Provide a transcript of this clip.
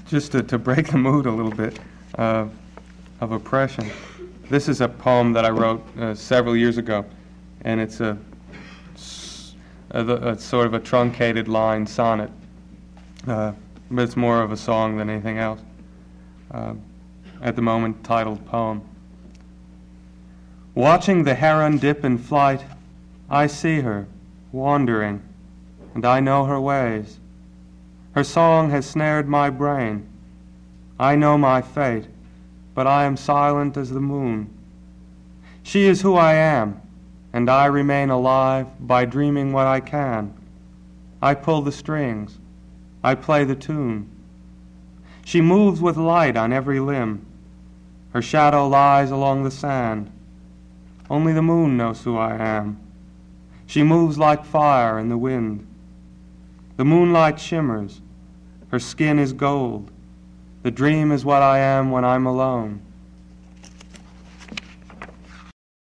Just to break the mood a little bit of oppression. This is a poem that I wrote several years ago, and it's a sort of a truncated line sonnet, but it's more of a song than anything else. At the moment, titled Poem. Watching the heron dip in flight, I see her wandering, and I know her ways. Her song has snared my brain. I know my fate, but I am silent as the moon. She is who I am, and I remain alive by dreaming what I can. I pull the strings. I play the tune. She moves with light on every limb. Her shadow lies along the sand. Only the moon knows who I am. She moves like fire in the wind. The moonlight shimmers. Her skin is gold. The dream is what I am when I'm alone.